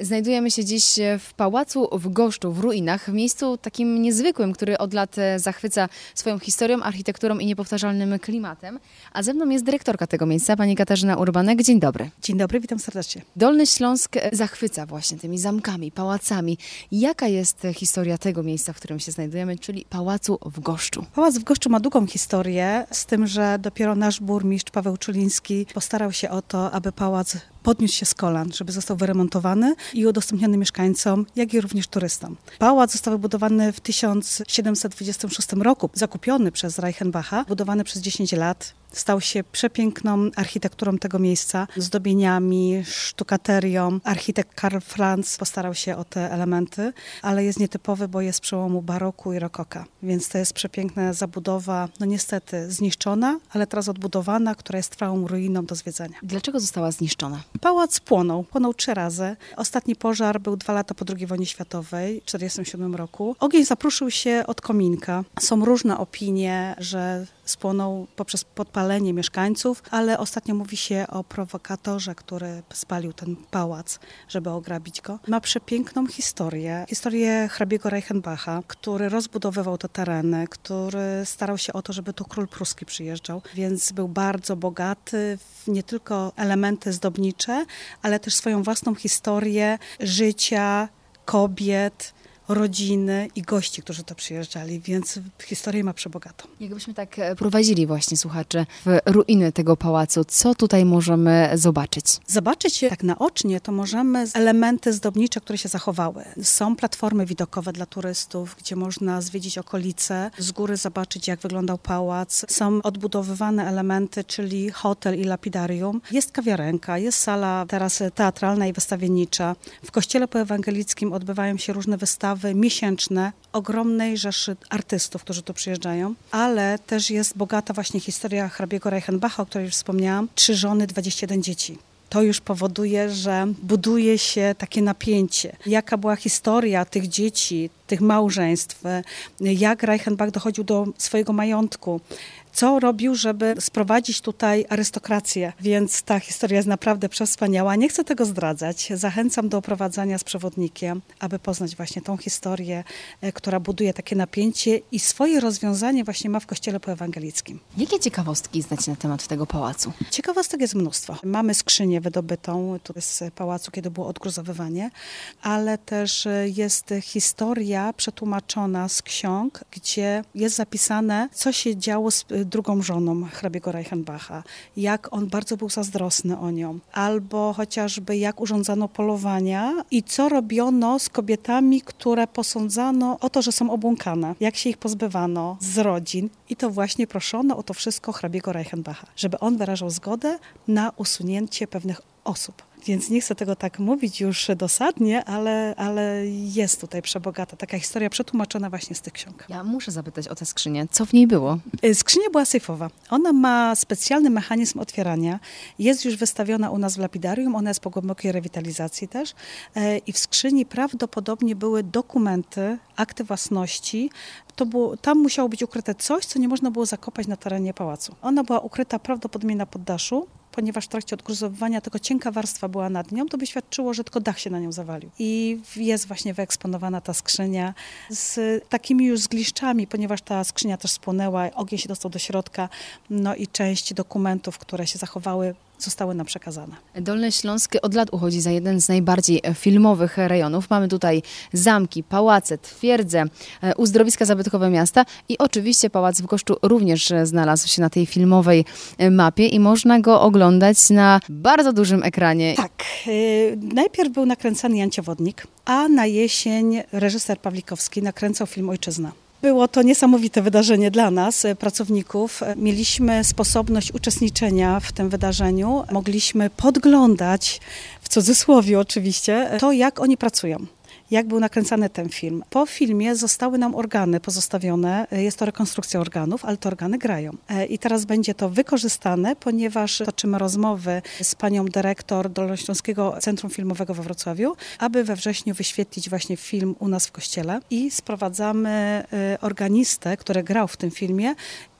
Znajdujemy się dziś w pałacu w Goszczu, w ruinach, w miejscu takim niezwykłym, który od lat zachwyca swoją historią, architekturą i niepowtarzalnym klimatem. A ze mną jest dyrektorka tego miejsca, pani Katarzyna Urbanek. Dzień dobry. Dzień dobry, witam serdecznie. Dolny Śląsk zachwyca właśnie tymi zamkami, pałacami. Jaka jest historia tego miejsca, w którym się znajdujemy, czyli pałacu w Goszczu? Pałac w Goszczu ma długą historię, z tym, że dopiero nasz burmistrz Paweł Czuliński postarał się o to, aby pałac podniósł się z kolan, żeby został wyremontowany i udostępniony mieszkańcom, jak i również turystom. Pałac został wybudowany w 1726 roku, zakupiony przez Reichenbacha, budowany przez 10 lat. Stał się przepiękną architekturą tego miejsca, zdobieniami, sztukaterią. Architekt Karl Franz postarał się o te elementy, ale jest nietypowy, bo jest z przełomu baroku i rokoka. Więc to jest przepiękna zabudowa, no niestety zniszczona, ale teraz odbudowana, która jest trwałą ruiną do zwiedzania. Dlaczego została zniszczona? Pałac płonął 3 razy. Ostatni pożar był 2 lata po II wojnie światowej, w 1947 roku. Ogień zapruszył się od kominka. Są różne opinie, że spłonął poprzez podpalenie mieszkańców, ale ostatnio mówi się o prowokatorze, który spalił ten pałac, żeby ograbić go. Ma przepiękną historię hrabiego Reichenbacha, który rozbudowywał te tereny, który starał się o to, żeby tu król pruski przyjeżdżał, więc był bardzo bogaty w nie tylko elementy zdobnicze, ale też swoją własną historię życia kobiet, rodziny i gości, którzy tu przyjeżdżali, więc historię ma przebogatą. Jakbyśmy tak prowadzili właśnie słuchaczy w ruiny tego pałacu, co tutaj możemy zobaczyć? Zobaczyć tak naocznie to możemy elementy zdobnicze, które się zachowały. Są platformy widokowe dla turystów, gdzie można zwiedzić okolice, z góry zobaczyć, jak wyglądał pałac. Są odbudowywane elementy, czyli hotel i lapidarium. Jest kawiarenka, jest sala teraz teatralna i wystawiennicza. W kościele poewangelickim odbywają się różne wystawy miesięczne, ogromnej rzeszy artystów, którzy tu przyjeżdżają, ale też jest bogata właśnie historia hrabiego Reichenbacha, o której już wspomniałam. 3 żony, 21 dzieci. To już powoduje, że buduje się takie napięcie. Jaka była historia tych dzieci, tych małżeństw, jak Reichenbach dochodził do swojego majątku, co robił, żeby sprowadzić tutaj arystokrację. Więc ta historia jest naprawdę przewspaniała. Nie chcę tego zdradzać. Zachęcam do oprowadzania z przewodnikiem, aby poznać właśnie tą historię, która buduje takie napięcie i swoje rozwiązanie właśnie ma w kościele poewangelickim. Jakie ciekawostki znacie na temat tego pałacu? Ciekawostek jest mnóstwo. Mamy skrzynię wydobytą tu z pałacu, kiedy było odgruzowywanie, ale też jest historia przetłumaczona z ksiąg, gdzie jest zapisane, co się działo z drugą żoną hrabiego Reichenbacha, jak on bardzo był zazdrosny o nią, albo chociażby jak urządzano polowania i co robiono z kobietami, które posądzano o to, że są obłąkane, jak się ich pozbywano z rodzin i to właśnie proszono o to wszystko hrabiego Reichenbacha, żeby on wyrażał zgodę na usunięcie pewnych osób. Więc nie chcę tego tak mówić już dosadnie, ale jest tutaj przebogata taka historia przetłumaczona właśnie z tych ksiąg. Ja muszę zapytać o tę skrzynię. Co w niej było? Skrzynia była sejfowa. Ona ma specjalny mechanizm otwierania. Jest już wystawiona u nas w lapidarium. Ona jest po głębokiej rewitalizacji też. I w skrzyni prawdopodobnie były dokumenty, akty własności. Tam musiało być ukryte coś, co nie można było zakopać na terenie pałacu. Ona była ukryta prawdopodobnie na poddaszu, ponieważ w trakcie odgruzowywania tylko cienka warstwa była nad nią, to by świadczyło, że tylko dach się na nią zawalił. I jest właśnie wyeksponowana ta skrzynia z takimi już zgliszczami, ponieważ ta skrzynia też spłonęła, ogień się dostał do środka, no i część dokumentów, które się zachowały, zostały nam przekazane. Dolny Śląsk od lat uchodzi za jeden z najbardziej filmowych rejonów. Mamy tutaj zamki, pałace, twierdze, uzdrowiska zabytkowe miasta i oczywiście pałac w Goszczu również znalazł się na tej filmowej mapie i można go oglądać na bardzo dużym ekranie. Tak. Najpierw był nakręcany Jan Ciewodnik, a na jesień reżyser Pawlikowski nakręcał film Ojczyzna. Było to niesamowite wydarzenie dla nas, pracowników. Mieliśmy sposobność uczestniczenia w tym wydarzeniu. Mogliśmy podglądać, w cudzysłowie oczywiście, to jak oni pracują. Jak był nakręcany ten film. Po filmie zostały nam organy pozostawione. Jest to rekonstrukcja organów, ale te organy grają. I teraz będzie to wykorzystane, ponieważ toczymy rozmowy z panią dyrektor Dolnośląskiego Centrum Filmowego we Wrocławiu, aby we wrześniu wyświetlić właśnie film u nas w kościele i sprowadzamy organistę, który grał w tym filmie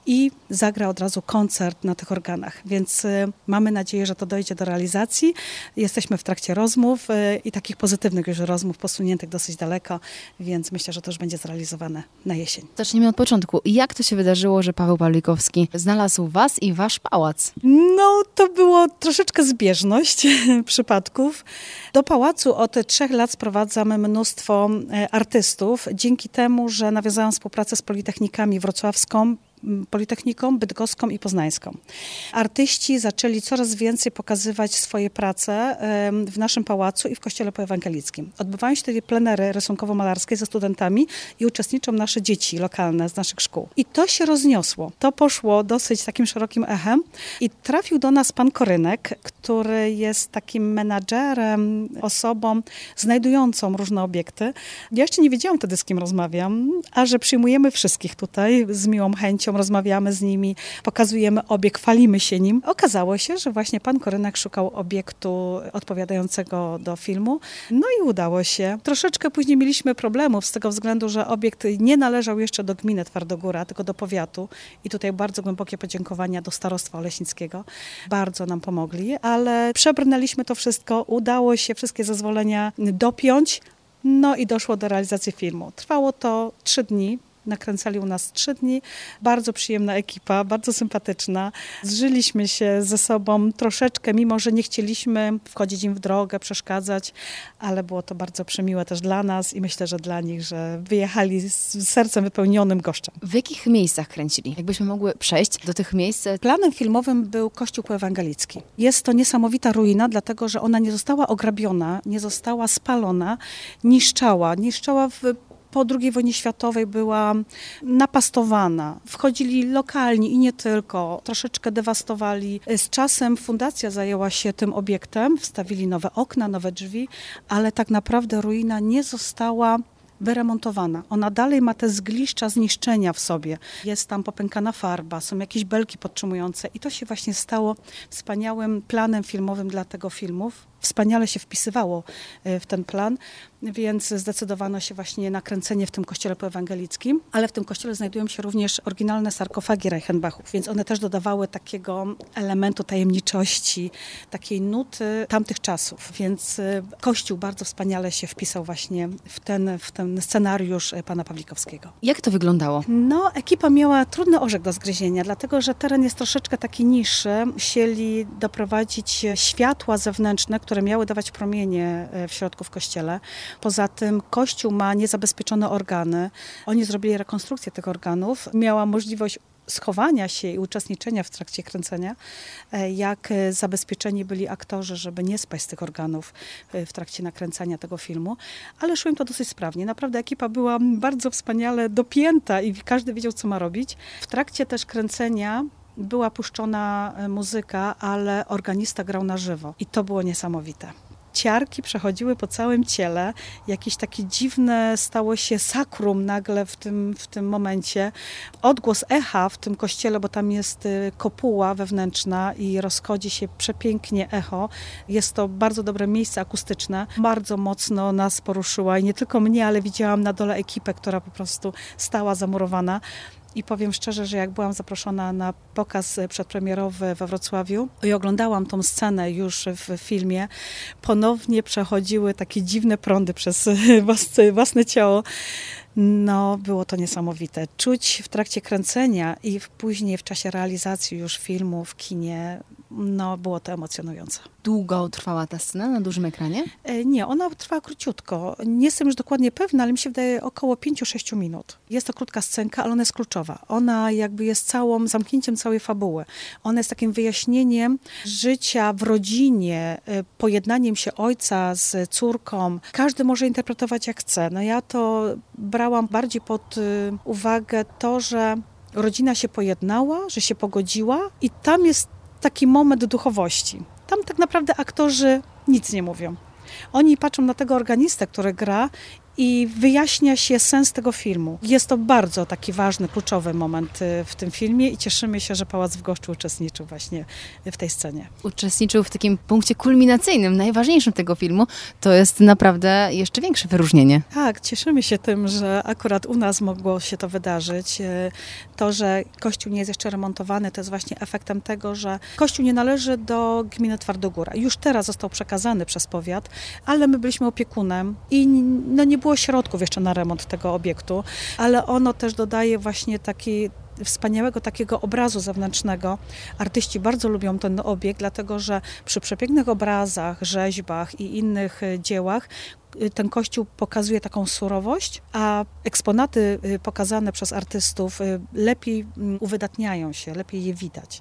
i zagra od razu koncert na tych organach. Więc mamy nadzieję, że to dojdzie do realizacji. Jesteśmy w trakcie rozmów i takich pozytywnych już rozmów, posuniętych dosyć daleko, więc myślę, że to już będzie zrealizowane na jesień. Zacznijmy od początku. Jak to się wydarzyło, że Paweł Pawlikowski znalazł was i wasz pałac? No, to było troszeczkę zbieżność przypadków. Do pałacu od 3 lat sprowadzamy mnóstwo artystów, dzięki temu, że nawiązałam współpracę z Politechnikami Wrocławską, Politechniką Bydgoską i Poznańską. Artyści zaczęli coraz więcej pokazywać swoje prace w naszym pałacu i w Kościele Poewangelickim. Odbywają się wtedy plenery rysunkowo-malarskie ze studentami i uczestniczą nasze dzieci lokalne z naszych szkół. I to się rozniosło. To poszło dosyć takim szerokim echem i trafił do nas pan Korynek, który jest takim menadżerem, osobą znajdującą różne obiekty. Ja jeszcze nie wiedziałam wtedy, z kim rozmawiam, a że przyjmujemy wszystkich tutaj z miłą chęcią, rozmawiamy z nimi, pokazujemy obiekt, chwalimy się nim. Okazało się, że właśnie pan Korynek szukał obiektu odpowiadającego do filmu. No i udało się. Troszeczkę później mieliśmy problemów z tego względu, że obiekt nie należał jeszcze do gminy Twardogóra, tylko do powiatu. I tutaj bardzo głębokie podziękowania do starostwa oleśnickiego. Bardzo nam pomogli, ale przebrnęliśmy to wszystko. Udało się wszystkie zezwolenia dopiąć. No i doszło do realizacji filmu. Trwało to 3 dni. Nakręcali u nas 3 dni. Bardzo przyjemna ekipa, bardzo sympatyczna. Zżyliśmy się ze sobą troszeczkę, mimo że nie chcieliśmy wchodzić im w drogę, przeszkadzać, ale było to bardzo przemiłe też dla nas i myślę, że dla nich, że wyjechali z sercem wypełnionym goszczem. W jakich miejscach kręcili? Jakbyśmy mogły przejść do tych miejsc? Planem filmowym był Kościół Poewangelicki. Jest to niesamowita ruina, dlatego że ona nie została ograbiona, nie została spalona, niszczała po II wojnie światowej była napastowana. Wchodzili lokalni i nie tylko. Troszeczkę dewastowali. Z czasem fundacja zajęła się tym obiektem. Wstawili nowe okna, nowe drzwi, ale tak naprawdę ruina nie została wyremontowana. Ona dalej ma te zgliszcza zniszczenia w sobie. Jest tam popękana farba, są jakieś belki podtrzymujące i to się właśnie stało wspaniałym planem filmowym dla tego filmu. Wspaniale się wpisywało w ten plan, więc zdecydowano się właśnie na kręcenie w tym kościele poewangelickim, ale w tym kościele znajdują się również oryginalne sarkofagi Reichenbachów, więc one też dodawały takiego elementu tajemniczości, takiej nuty tamtych czasów, więc kościół bardzo wspaniale się wpisał właśnie w ten scenariusz pana Pawlikowskiego. Jak to wyglądało? No, ekipa miała trudny orzech do zgryzienia, dlatego że teren jest troszeczkę taki niższy. Musieli doprowadzić światła zewnętrzne, które miały dawać promienie w środku w kościele. Poza tym kościół ma niezabezpieczone organy. Oni zrobili rekonstrukcję tych organów. Miała możliwość schowania się i uczestniczenia w trakcie kręcenia, jak zabezpieczeni byli aktorzy, żeby nie spaść z tych organów w trakcie nakręcania tego filmu, ale szło im to dosyć sprawnie. Naprawdę ekipa była bardzo wspaniale dopięta i każdy wiedział, co ma robić. W trakcie też kręcenia była puszczona muzyka, ale organista grał na żywo i to było niesamowite. Ciarki przechodziły po całym ciele, jakieś takie dziwne stało się sakrum nagle w tym momencie. Odgłos echa w tym kościele, bo tam jest kopuła wewnętrzna i rozchodzi się przepięknie echo. Jest to bardzo dobre miejsce akustyczne. Bardzo mocno nas poruszyła i nie tylko mnie, ale widziałam na dole ekipę, która po prostu stała zamurowana. I powiem szczerze, że jak byłam zaproszona na pokaz przedpremierowy we Wrocławiu i oglądałam tą scenę już w filmie, ponownie przechodziły takie dziwne prądy przez własne ciało. No, było to niesamowite. Czuć w trakcie kręcenia i później w czasie realizacji już filmu w kinie, no, było to emocjonujące. Długo trwała ta scena na dużym ekranie? Nie, ona trwała króciutko. Nie jestem już dokładnie pewna, ale mi się wydaje około 5-6 minut. Jest to krótka scenka, ale ona jest kluczowa. Ona jakby jest zamknięciem całej fabuły. Ona jest takim wyjaśnieniem życia w rodzinie, pojednaniem się ojca z córką. Każdy może interpretować jak chce. No ja to brałam bardziej pod uwagę to, że rodzina się pojednała, że się pogodziła i tam jest taki moment duchowości. Tam tak naprawdę aktorzy nic nie mówią. Oni patrzą na tego organistę, który gra i wyjaśnia się sens tego filmu. Jest to bardzo taki ważny, kluczowy moment w tym filmie i cieszymy się, że Pałac w Goszczu uczestniczył właśnie w tej scenie. Uczestniczył w takim punkcie kulminacyjnym, najważniejszym tego filmu. To jest naprawdę jeszcze większe wyróżnienie. Tak, cieszymy się tym, że akurat u nas mogło się to wydarzyć. To, że kościół nie jest jeszcze remontowany, to jest właśnie efektem tego, że kościół nie należy do gminy Twardogóra. Już teraz został przekazany przez powiat, ale my byliśmy opiekunem i nie było środków jeszcze na remont tego obiektu, ale ono też dodaje właśnie taki wspaniałego takiego obrazu zewnętrznego. Artyści bardzo lubią ten obiekt, dlatego że przy przepięknych obrazach, rzeźbach i innych dziełach ten kościół pokazuje taką surowość, a eksponaty pokazane przez artystów lepiej uwydatniają się, lepiej je widać.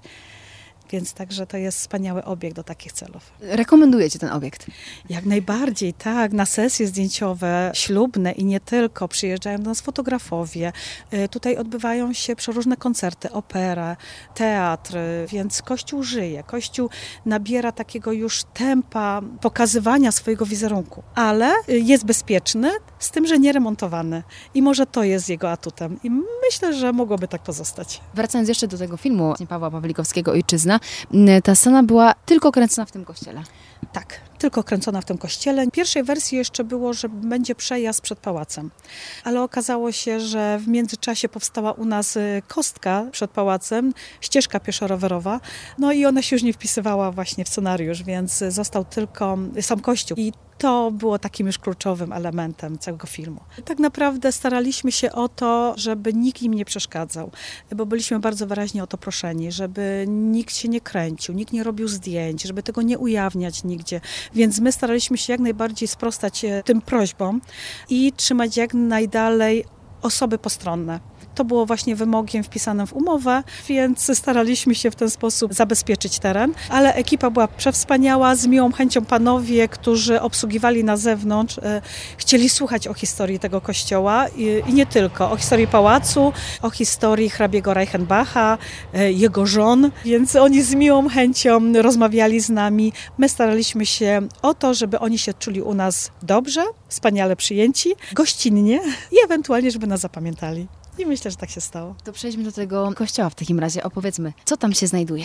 Więc także to jest wspaniały obiekt do takich celów. Rekomendujecie ten obiekt? Jak najbardziej, tak. Na sesje zdjęciowe, ślubne i nie tylko przyjeżdżają do nas fotografowie. Tutaj odbywają się przeróżne koncerty, opera, teatr, więc Kościół żyje. Kościół nabiera takiego już tempa pokazywania swojego wizerunku, ale jest bezpieczny, z tym, że nie remontowany. I może to jest jego atutem. I myślę, że mogłoby tak pozostać. Wracając jeszcze do tego filmu Pawła Pawlikowskiego Ojczyzna, ta scena była tylko kręcona w tym kościele. Tak, tylko kręcona w tym kościele. W pierwszej wersji jeszcze było, że będzie przejazd przed pałacem, ale okazało się, że w międzyczasie powstała u nas kostka przed pałacem, ścieżka pieszo-rowerowa, no i ona się już nie wpisywała właśnie w scenariusz, więc został tylko sam kościół. I to było takim już kluczowym elementem całego filmu. Tak naprawdę staraliśmy się o to, żeby nikt im nie przeszkadzał, bo byliśmy bardzo wyraźnie o to proszeni, żeby nikt się nie kręcił, nikt nie robił zdjęć, żeby tego nie ujawniać nigdzie. Więc my staraliśmy się jak najbardziej sprostać tym prośbom i trzymać jak najdalej osoby postronne. To było właśnie wymogiem wpisanym w umowę, więc staraliśmy się w ten sposób zabezpieczyć teren. Ale ekipa była przewspaniała, z miłą chęcią panowie, którzy obsługiwali na zewnątrz, chcieli słuchać o historii tego kościoła i nie tylko, o historii pałacu, o historii hrabiego Reichenbacha, jego żon, więc oni z miłą chęcią rozmawiali z nami. My staraliśmy się o to, żeby oni się czuli u nas dobrze, wspaniale przyjęci, gościnnie i ewentualnie, żeby nas zapamiętali. I myślę, że tak się stało. To przejdźmy do tego kościoła w takim razie. Opowiedzmy, co tam się znajduje.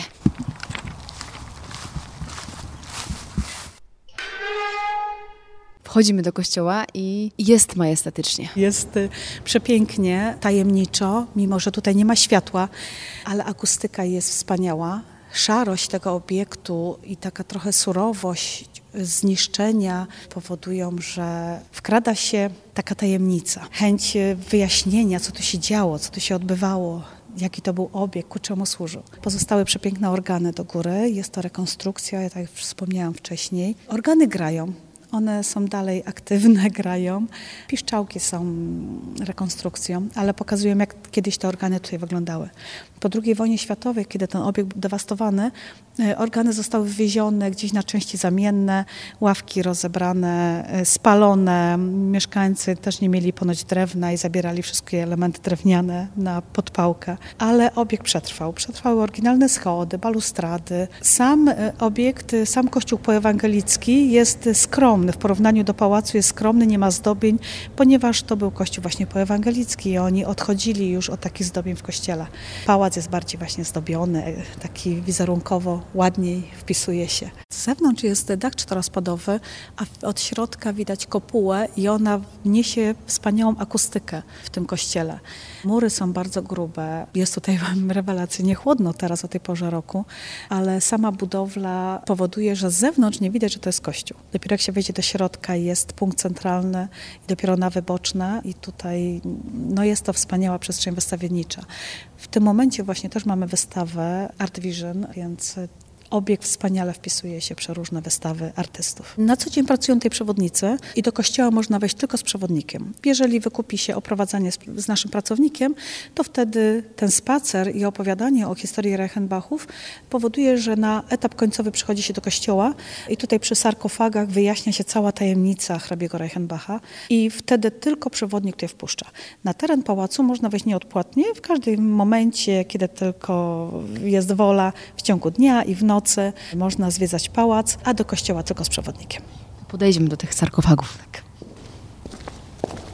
Wchodzimy do kościoła i jest majestatycznie. Jest przepięknie, tajemniczo, mimo że tutaj nie ma światła, ale akustyka jest wspaniała. Szarość tego obiektu i taka trochę surowość zniszczenia powodują, że wkrada się taka tajemnica, chęć wyjaśnienia, co tu się działo, co tu się odbywało, jaki to był obiekt, ku czemu służył. Pozostały przepiękne organy do góry, jest to rekonstrukcja, ja tak jak wspomniałam wcześniej. Organy grają. One są dalej aktywne, grają. Piszczałki są rekonstrukcją, ale pokazują, jak kiedyś te organy tutaj wyglądały. Po II wojnie światowej, kiedy ten obiekt był dewastowany, organy zostały wywiezione gdzieś na części zamienne, ławki rozebrane, spalone. Mieszkańcy też nie mieli ponoć drewna i zabierali wszystkie elementy drewniane na podpałkę. Ale obiekt przetrwał. Przetrwały oryginalne schody, balustrady. Sam obiekt, sam kościół poewangelicki jest skromny. W porównaniu do pałacu jest skromny, nie ma zdobień, ponieważ to był kościół właśnie poewangelicki i oni odchodzili już od takich zdobień w kościele. Pałac jest bardziej właśnie zdobiony, taki wizerunkowo ładniej wpisuje się. Z zewnątrz jest dach czterospadowy, a od środka widać kopułę i ona niesie wspaniałą akustykę w tym kościele. Mury są bardzo grube, jest tutaj rewelacyjnie chłodno teraz o tej porze roku, ale sama budowla powoduje, że z zewnątrz nie widać, że to jest kościół. Dopiero jak się wejdzie do środka, jest punkt centralny i dopiero nawy boczne i tutaj jest to wspaniała przestrzeń wystawiennicza. W tym momencie właśnie też mamy wystawę Art Vision, więc obiekt wspaniale wpisuje się przeróżne wystawy artystów. Na co dzień pracują tutaj przewodnicy i do kościoła można wejść tylko z przewodnikiem. Jeżeli wykupi się oprowadzanie z naszym pracownikiem, to wtedy ten spacer i opowiadanie o historii Reichenbachów powoduje, że na etap końcowy przychodzi się do kościoła i tutaj przy sarkofagach wyjaśnia się cała tajemnica hrabiego Reichenbacha i wtedy tylko przewodnik tutaj wpuszcza. Na teren pałacu można wejść nieodpłatnie w każdym momencie, kiedy tylko jest wola, w ciągu dnia i w nocy można zwiedzać pałac, a do kościoła tylko z przewodnikiem. Podejdźmy do tych sarkofagów. Tak.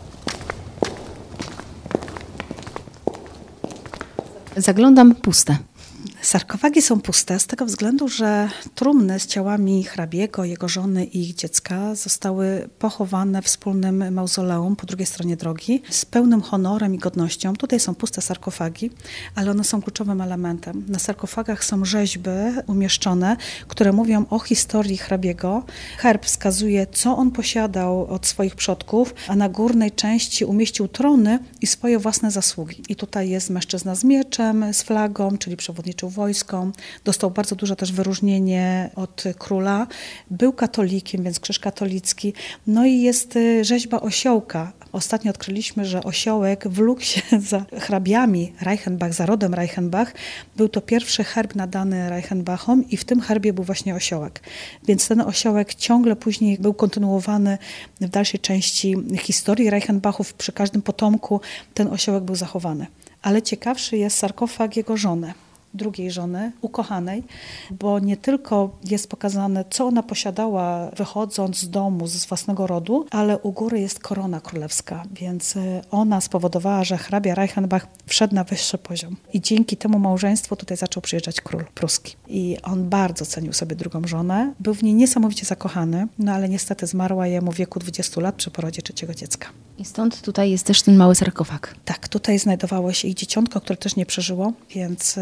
Zaglądam, puste. Sarkofagi są puste z tego względu, że trumny z ciałami hrabiego, jego żony i ich dziecka zostały pochowane w wspólnym mauzoleum po drugiej stronie drogi z pełnym honorem i godnością. Tutaj są puste sarkofagi, ale one są kluczowym elementem. Na sarkofagach są rzeźby umieszczone, które mówią o historii hrabiego. Herb wskazuje, co on posiadał od swoich przodków, a na górnej części umieścił trony i swoje własne zasługi. I tutaj jest mężczyzna z mieczem, z flagą, czyli przewodniczył wojskom. Dostał bardzo duże też wyróżnienie od króla. Był katolikiem, więc krzyż katolicki. No i jest rzeźba osiołka. Ostatnio odkryliśmy, że osiołek wlókł się za hrabiami Reichenbach, za rodem Reichenbach. Był to pierwszy herb nadany Reichenbachom i w tym herbie był właśnie osiołek. Więc ten osiołek ciągle później był kontynuowany w dalszej części historii Reichenbachów. Przy każdym potomku ten osiołek był zachowany. Ale ciekawszy jest sarkofag jego żony, drugiej żony, ukochanej, bo nie tylko jest pokazane, co ona posiadała wychodząc z domu, z własnego rodu, ale u góry jest korona królewska, więc ona spowodowała, że hrabia Reichenbach wszedł na wyższy poziom. I dzięki temu małżeństwu tutaj zaczął przyjeżdżać król pruski. I on bardzo cenił sobie drugą żonę, był w niej niesamowicie zakochany, no ale niestety zmarła jemu w wieku 20 lat przy porodzie trzeciego dziecka. I stąd tutaj jest też ten mały sarkofag. Tak, tutaj znajdowało się ich dzieciątko, które też nie przeżyło, więc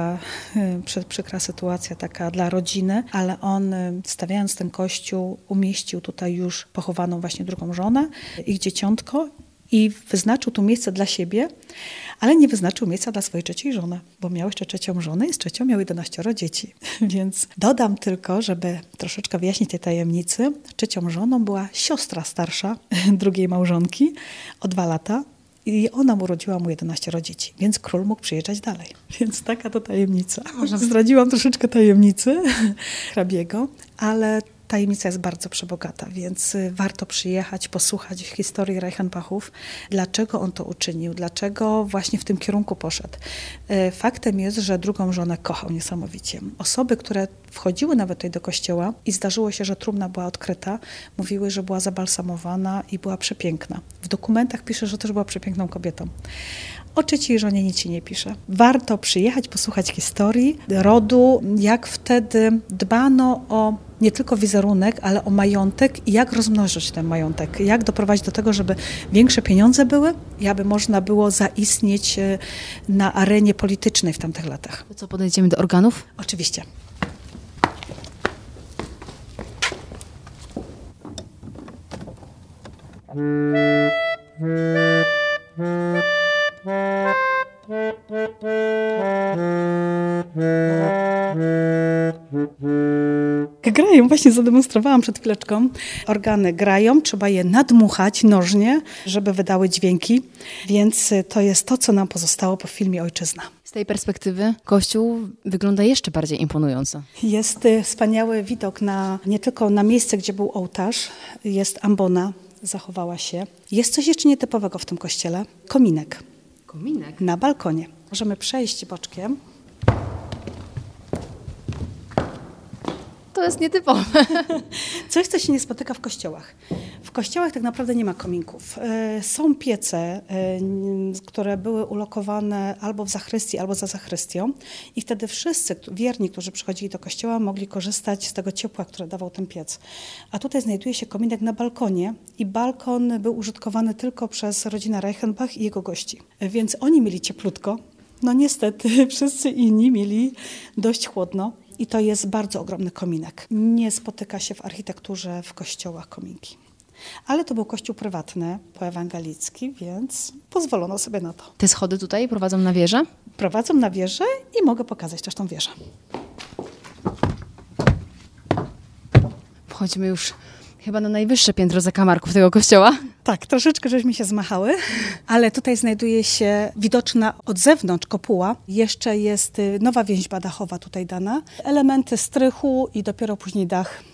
przykra sytuacja taka dla rodziny, ale on, stawiając ten kościół, umieścił tutaj już pochowaną właśnie drugą żonę, ich dzieciątko i wyznaczył tu miejsce dla siebie, ale nie wyznaczył miejsca dla swojej trzeciej żony, bo miał jeszcze trzecią żonę i z trzecią miał 11 dzieci. Więc dodam tylko, żeby troszeczkę wyjaśnić tej tajemnicy, trzecią żoną była siostra starsza drugiej małżonki o 2 lata. I ona urodziła mu 11 dzieci, więc król mógł przyjeżdżać dalej. Więc taka to tajemnica. Zdradziłam troszeczkę tajemnicy hrabiego, ale tajemnica jest bardzo przebogata, więc warto przyjechać, posłuchać historii Reichenbachów, dlaczego on to uczynił, dlaczego właśnie w tym kierunku poszedł. Faktem jest, że drugą żonę kochał niesamowicie. Osoby, które wchodziły nawet tutaj do kościoła i zdarzyło się, że trumna była odkryta, mówiły, że była zabalsamowana i była przepiękna. W dokumentach pisze, że też była przepiękną kobietą. O trzeciej żonie nic się nie pisze. Warto przyjechać, posłuchać historii rodu, jak wtedy dbano o nie tylko wizerunek, ale o majątek i jak rozmnożyć ten majątek. Jak doprowadzić do tego, żeby większe pieniądze były i aby można było zaistnieć na arenie politycznej w tamtych latach. To co, podejdziemy do organów? Oczywiście. Grają, właśnie zademonstrowałam przed chwileczką. Organy grają, trzeba je nadmuchać nożnie, żeby wydały dźwięki, więc to jest to, co nam pozostało po filmie Ojczyzna. Z tej perspektywy kościół wygląda jeszcze bardziej imponująco. Jest wspaniały widok nie tylko na miejsce, gdzie był ołtarz, jest ambona, zachowała się. Jest coś jeszcze nietypowego w tym kościele, kominek. Kominek? Na balkonie. Możemy przejść boczkiem. To jest nietypowe. Coś, co się nie spotyka w kościołach. W kościołach tak naprawdę nie ma kominków. Są piece, które były ulokowane albo w zachrystii, albo za zachrystią i wtedy wszyscy wierni, którzy przychodzili do kościoła, mogli korzystać z tego ciepła, które dawał ten piec. A tutaj znajduje się kominek na balkonie i balkon był użytkowany tylko przez rodzinę Reichenbach i jego gości. Więc oni mieli cieplutko. No niestety wszyscy inni mieli dość chłodno. I to jest bardzo ogromny kominek. Nie spotyka się w architekturze w kościołach kominki. Ale to był kościół prywatny, poewangelicki, więc pozwolono sobie na to. Te schody tutaj prowadzą na wieżę? Prowadzą na wieżę i mogę pokazać też tą wieżę. Wchodzimy już chyba na najwyższe piętro zakamarków tego kościoła. Tak, troszeczkę żeśmy się zmachały, ale tutaj znajduje się widoczna od zewnątrz kopuła. Jeszcze jest nowa więźba dachowa tutaj dana. Elementy strychu i dopiero później dach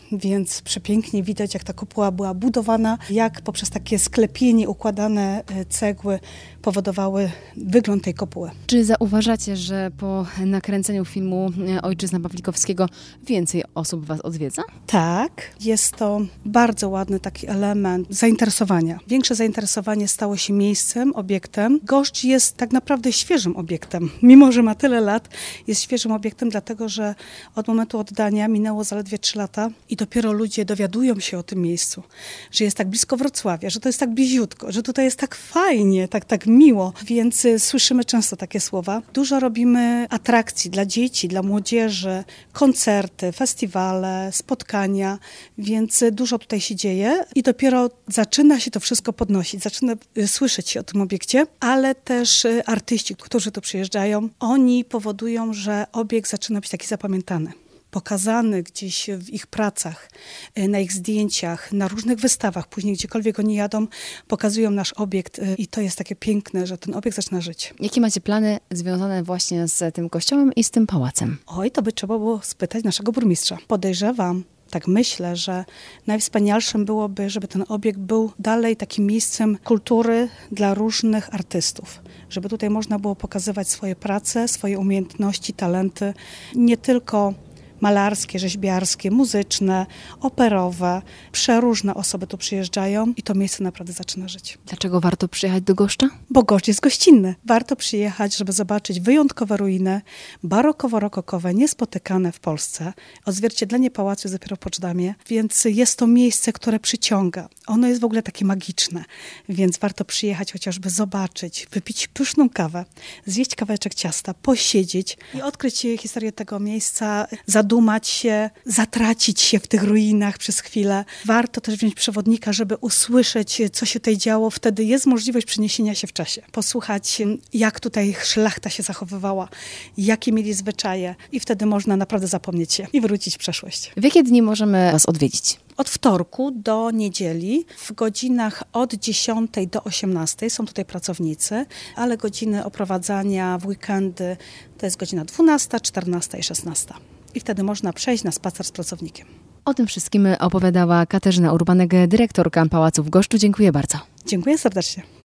więc przepięknie widać, jak ta kopuła była budowana, jak poprzez takie sklepienie, układane cegły powodowały wygląd tej kopuły. Czy zauważacie, że po nakręceniu filmu Ojczyzna Pawlikowskiego więcej osób was odwiedza? Tak, jest to bardzo ładny taki element zainteresowania. Większe zainteresowanie stało się miejscem, obiektem. Goszcz jest tak naprawdę świeżym obiektem. Mimo że ma tyle lat, jest świeżym obiektem, dlatego że od momentu oddania minęło zaledwie 3 lata i dopiero ludzie dowiadują się o tym miejscu, że jest tak blisko Wrocławia, że to jest tak bliziutko, że tutaj jest tak fajnie, tak miło, więc słyszymy często takie słowa. Dużo robimy atrakcji dla dzieci, dla młodzieży, koncerty, festiwale, spotkania, więc dużo tutaj się dzieje i dopiero zaczyna się to wszystko podnosić, zaczyna słyszeć się o tym obiekcie, ale też artyści, którzy tu przyjeżdżają, oni powodują, że obiekt zaczyna być taki zapamiętany. Pokazany gdzieś w ich pracach, na ich zdjęciach, na różnych wystawach, później gdziekolwiek oni jadą, pokazują nasz obiekt i to jest takie piękne, że ten obiekt zaczyna żyć. Jakie macie plany związane właśnie z tym kościołem i z tym pałacem? Oj, to by trzeba było spytać naszego burmistrza. Podejrzewam, tak myślę, że najwspanialszym byłoby, żeby ten obiekt był dalej takim miejscem kultury dla różnych artystów. Żeby tutaj można było pokazywać swoje prace, swoje umiejętności, talenty, nie tylko malarskie, rzeźbiarskie, muzyczne, operowe. Przeróżne osoby tu przyjeżdżają i to miejsce naprawdę zaczyna żyć. Dlaczego warto przyjechać do Goszcza? Bo Goszcz jest gościnny. Warto przyjechać, żeby zobaczyć wyjątkowe ruiny, barokowo-rokokowe, niespotykane w Polsce. Odzwierciedlenie pałacu jest dopiero w Poczdamie, więc jest to miejsce, które przyciąga. Ono jest w ogóle takie magiczne, więc warto przyjechać chociażby zobaczyć, wypić pyszną kawę, zjeść kawałeczek ciasta, posiedzieć i odkryć historię tego miejsca, zadumać się, zatracić się w tych ruinach przez chwilę. Warto też wziąć przewodnika, żeby usłyszeć, co się tutaj działo. Wtedy jest możliwość przeniesienia się w czasie. Posłuchać, jak tutaj szlachta się zachowywała, jakie mieli zwyczaje i wtedy można naprawdę zapomnieć się i wrócić w przeszłość. W jakie dni możemy was odwiedzić? Od wtorku do niedzieli w godzinach od 10 do 18 są tutaj pracownicy, ale godziny oprowadzania w weekendy to jest godzina 12, 14 i 16. I wtedy można przejść na spacer z pracownikiem. O tym wszystkim opowiadała Katarzyna Urbanek, dyrektorka Pałacu w Goszczu. Dziękuję bardzo. Dziękuję serdecznie.